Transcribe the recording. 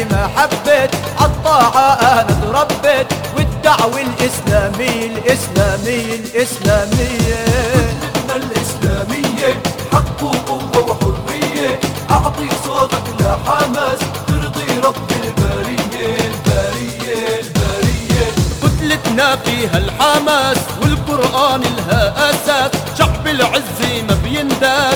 زي ما حبيت عالطاعة انا تربيت، والدعوة الإسلامية كتلتنا الإسلامية حق وقوة وحرية، أعطي صوتك لحماس ترضي رب البرية. كتلتنا فيها الحماس والقرآن لها أساس، شعب العز ما بينداس